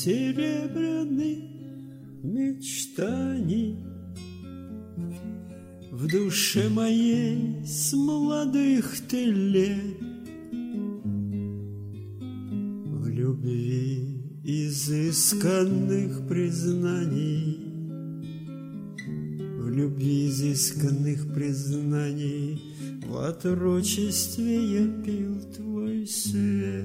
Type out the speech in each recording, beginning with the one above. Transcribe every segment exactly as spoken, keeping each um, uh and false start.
серебряных мечтаний в душе моей с молодых ты лет, в любви изысканных признаний, в любви изысканных признаний, в отрочестве я пил твой свет.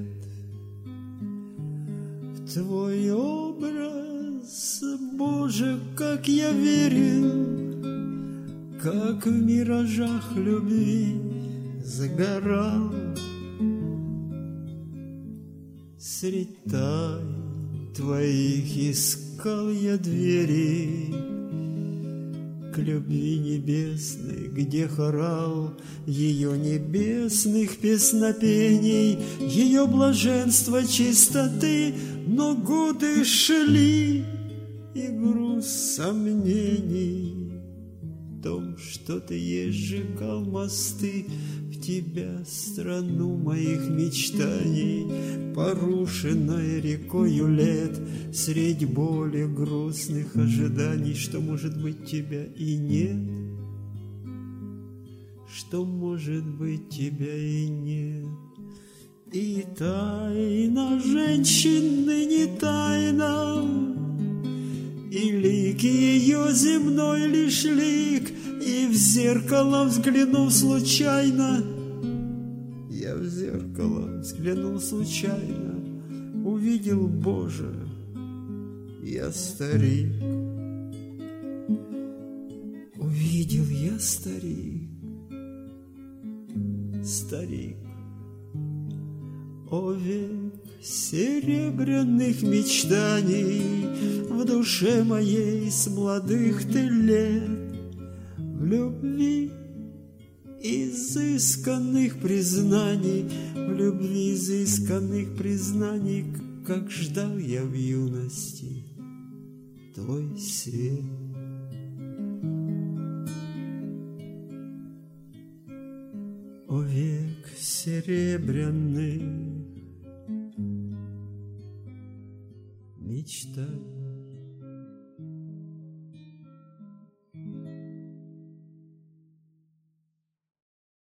В твой образ, Боже, как я верил, как в миражах любви загорал. Средь тайн твоих искал я двери к любви небесной, где хорал ее небесных песнопений, ее блаженства чистоты. Но годы шли, и груз сомнений в том, что ты есть сжигал мосты в тебя, страну моих мечтаний, порушенная рекою лет, средь боли грустных ожиданий, что, может быть, тебя и нет, что, может быть, тебя и нет. И тайна женщины не тайна, и лик ее земной лишь лик, и в зеркало взглянув случайно, я в зеркало взглянул случайно, увидел, Боже, я старик, увидел я старик, старик. О, век серебряных мечтаний в душе моей с молодых ты лет, в любви изысканных признаний, в любви изысканных признаний, как ждал я в юности твой свет. О, век серебряных мечтаний.